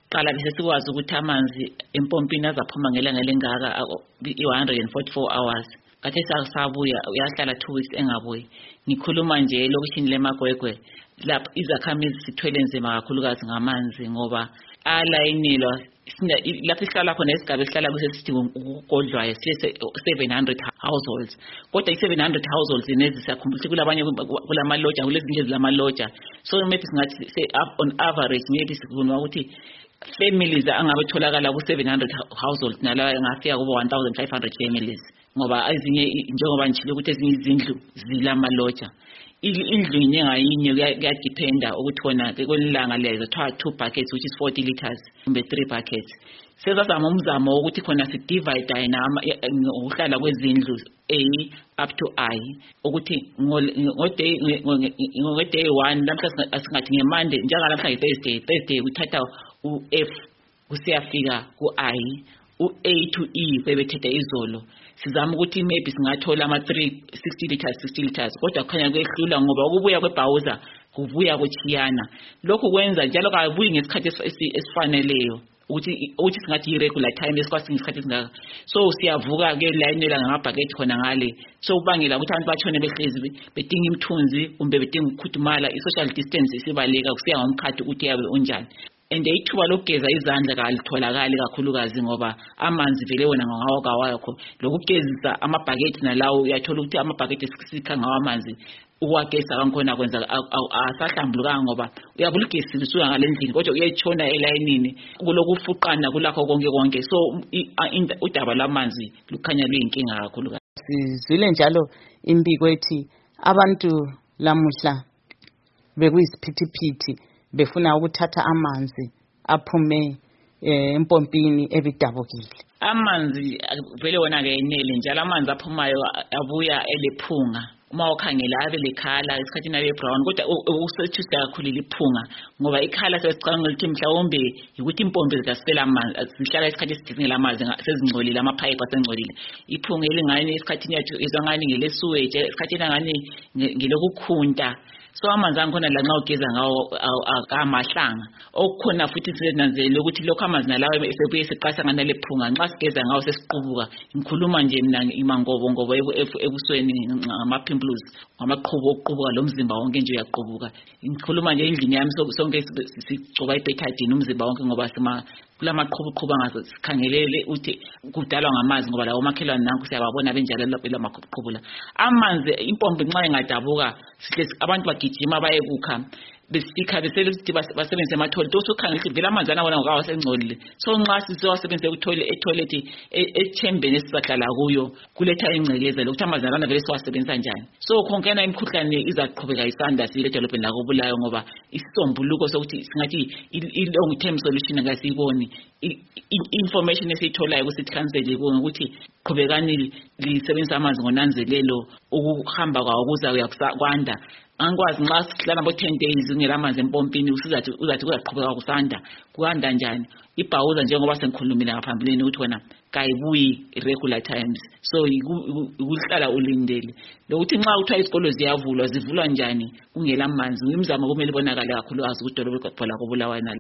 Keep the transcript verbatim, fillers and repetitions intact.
qala bese sikwazi ukuthi amanzi empompini azaphuma ngelanga lengaka one hundred forty-four hours. Kathe sasabuya uyahlala two weeks engabuyi. Ngikhuluma nje lokishini leMagwegwe lapho izakhamizi sithwele nzima kakhulukazi ngamanzi ngoba alayinelwa lapho sihlala khona esigaba esihlala kuse sidinga ukugodlwayo seven hundred households. Kodwa i-seven hundred households lezi siyakhumbula ukuthi kulabanye kulama lodge kulezinye ezilama lodge. So maybe singathi say on average maybe sikubona ukuthi families angabe tholakala ku seven hundred households nala ngafika kubo one thousand five hundred families ngoba ezinye njengoba nje ukuthi ezinye izindlu zilama lodge. Indlu inye ngayinye kuyadependa ukuthi khona kwelanga lezo two buckets which is forty liters kumbe three buckets. Sezazama umzamo ukuthi khona si divide nama ukuhlala kwezindlu A up to I ukuthi ngode ngode one namhla asingathi ngeMonday njengala mhla Thursday Thursday kuthatha u F kusiyafika ku I u A to E bebethethe izolo. Sizama ukuthi maybe singathola ama three sixty liters sixty liters kodwa kukhanya kwehlula ngoba ukubuya kwebhawuza kubuya kwechiyana. Lokho kwenza njalo kabuyi ngesikhathi esifaneleyo ukuthi ukuthi singathi irregular time esikwasi ngesikhathi singaka. So siyavuka ke layinela ngamabhaketi khona ngale. So ubangela ukuthi abantu bachone behlezi bedinga imthunzi kumbe bedinga ukukhuthumala i-social distance isibaleka kusiya ngomkhathi ukuthi yabe unjani. And ithuba lokugeza izandla kalitholakali kakhulukazi ngoba amanzi vele wona ngawo kawakho lokugezisa amabhaketi nalawo uyathola ukuthi amabhaketi esikha ngawo amanzi uwageza kankhona kwenza asahlambulukanga ngoba uyabulugezisa usuka ngalendlini kodwa uyayitshona elayinini kulokufuqana kulakho konke konke. So udaba lamanzi lukhanya luyinkinga kakhulukazi. Sizwile njalo imbiko ethi abantu lamuhla bekuyisiphithiphithi befuna ukuthatha amanzi aphume empompini ebidabukile. Amanzi vele wona ke enele njalo amanzi aphumayo abuya elephunga. Uma ukhangela abe lekhala esikhathini abe brown kodwa usetshisa kakhulu liphunga ngoba ikhala sesicanga ukuthi mhlawumbe ukuthi impompi zikasela amanzi zihlala isikhathi esidingela amanzi sezingcolile ama pipe asengcolile. Iphunga elingane esikhathini yathu izongani ngelesuweje esikhathini ngani ngelokukhunta. So amanzi angikhona la nxa ugeza ngawo amahlanga okukhona futhi sinanzelele ukuthi lokho amanzi nalawo esebuye siqasa ngana lephunga nxa sigeza ngawo sesiqubuka. Ngikhuluma nje mina imangobo ngoba ebusweni ngama pimples ngamaqhubu okuqubuka lo mzimba wonke nje uyaqubuka. Ngikhuluma nje endlini yami sonke sigcoba ibetadine umzimba wonke ngoba sima kulamaqhubu qhuba ngazo sikhangelele uthi kudalwa ngamanzi ngoba lawo makhelwane nanku siyababona benjalo lapho lamaqhubu la. Amanzi impompi nxa engadabuka sihlezi abantu bagijima baye kukha besifika beselithi basebenzise emathole usukhangela ukuthi vele amanzi ana wona ngokawa sengcolile. So nxa sisewasebenzise kuthole etoilet echambeni esisahlala kuyo kuletha ingcekeza lokuthi amanzi ana vele siwasebenzisa njani. So khonkena imikhuhlane izaqhubeka isanda silethe lophe la kubulayo ngoba isisombuluko sokuthi singathi i long term solution ngasiboni information esitholayo kusithi cancel ukuthi qhubekani lisebenzisa amanzi ngonanzelelo ukuhamba kwawo kuza kuyakwanda. Angikwazi nxa sihlala bo ten days ngela amanzi empompini usizathi uzathi kuyaqhubeka kusanda kuhanda njani. Ibhawuza njengoba sengikhulumile ngaphambilini ukuthi wena kayibuyi irregular times. So ukuhlala ulindele lokuthi nxa uthiwa isikolo ziyavulwa zivulwa njani kungela amanzi. Imizamo kumele ibonakale kakhulukazi ukuthi dolobho kwaphola kubulawana.